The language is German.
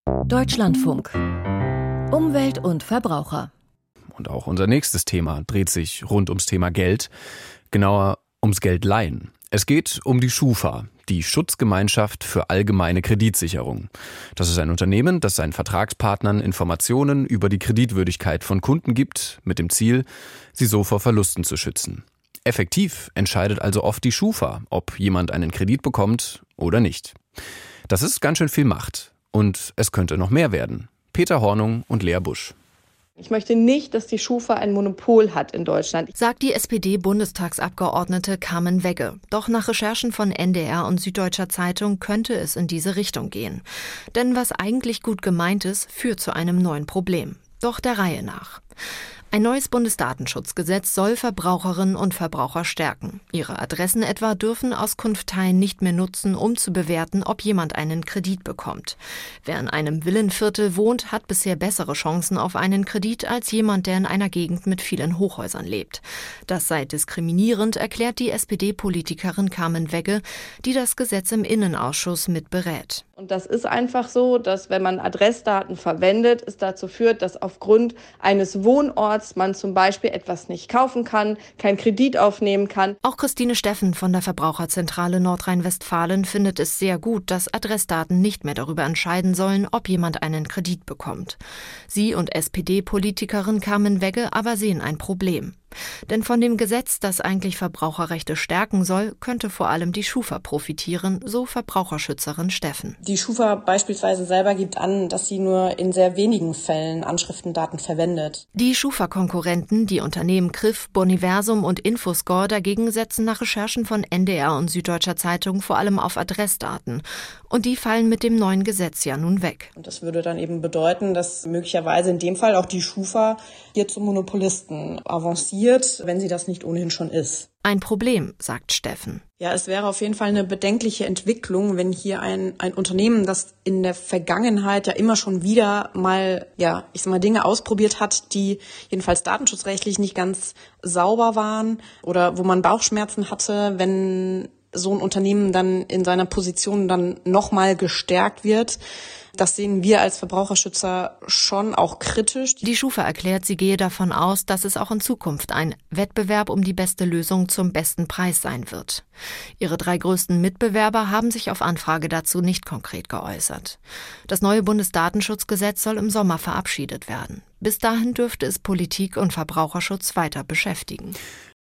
Deutschlandfunk. Umwelt und Verbraucher. Und auch unser nächstes Thema dreht sich rund ums Thema Geld, genauer ums Geldleihen. Es geht um die Schufa, die Schutzgemeinschaft für allgemeine Kreditsicherung. Das ist ein Unternehmen, das seinen Vertragspartnern Informationen über die Kreditwürdigkeit von Kunden gibt, mit dem Ziel, sie so vor Verlusten zu schützen. Effektiv entscheidet also oft die Schufa, ob jemand einen Kredit bekommt oder nicht. Das ist ganz schön viel Macht. Und es könnte noch mehr werden. Peter Hornung und Lea Busch. Ich möchte nicht, dass die Schufa ein Monopol hat in Deutschland, sagt die SPD-Bundestagsabgeordnete Carmen Wegge. Doch nach Recherchen von NDR und Süddeutscher Zeitung könnte es in diese Richtung gehen. Denn was eigentlich gut gemeint ist, führt zu einem neuen Problem. Doch der Reihe nach. Ein neues Bundesdatenschutzgesetz soll Verbraucherinnen und Verbraucher stärken. Ihre Adressen etwa dürfen Auskunfteien nicht mehr nutzen, um zu bewerten, ob jemand einen Kredit bekommt. Wer in einem Villenviertel wohnt, hat bisher bessere Chancen auf einen Kredit als jemand, der in einer Gegend mit vielen Hochhäusern lebt. Das sei diskriminierend, erklärt die SPD-Politikerin Carmen Wegge, die das Gesetz im Innenausschuss mitberät. Und das ist einfach so, dass wenn man Adressdaten verwendet, es dazu führt, dass aufgrund eines Wohnorts man zum Beispiel etwas nicht kaufen kann, keinen Kredit aufnehmen kann. Auch Christine Steffen von der Verbraucherzentrale Nordrhein-Westfalen findet es sehr gut, dass Adressdaten nicht mehr darüber entscheiden sollen, ob jemand einen Kredit bekommt. Sie und SPD-Politikerin Carmen Wegge aber sehen ein Problem. Denn von dem Gesetz, das eigentlich Verbraucherrechte stärken soll, könnte vor allem die Schufa profitieren, so Verbraucherschützerin Steffen. Die Schufa beispielsweise selber gibt an, dass sie nur in sehr wenigen Fällen Anschriftendaten verwendet. Die Schufa-Konkurrenten, die Unternehmen Kriff, Boniversum und Infoscore dagegen setzen nach Recherchen von NDR und Süddeutscher Zeitung vor allem auf Adressdaten. Und die fallen mit dem neuen Gesetz ja nun weg. Und das würde dann eben bedeuten, dass möglicherweise in dem Fall auch die Schufa hier zum Monopolisten avanciert, wenn sie das nicht ohnehin schon ist. Ein Problem, sagt Steffen. Ja, es wäre auf jeden Fall eine bedenkliche Entwicklung, wenn hier ein Unternehmen, das in der Vergangenheit ja immer schon wieder mal, Dinge ausprobiert hat, die jedenfalls datenschutzrechtlich nicht ganz sauber waren oder wo man Bauchschmerzen hatte, wenn so ein Unternehmen dann in seiner Position dann nochmal gestärkt wird. Das sehen wir als Verbraucherschützer schon auch kritisch. Die Schufa erklärt, sie gehe davon aus, dass es auch in Zukunft ein Wettbewerb um die beste Lösung zum besten Preis sein wird. Ihre 3 größten Mitbewerber haben sich auf Anfrage dazu nicht konkret geäußert. Das neue Bundesdatenschutzgesetz soll im Sommer verabschiedet werden. Bis dahin dürfte es Politik und Verbraucherschutz weiter beschäftigen.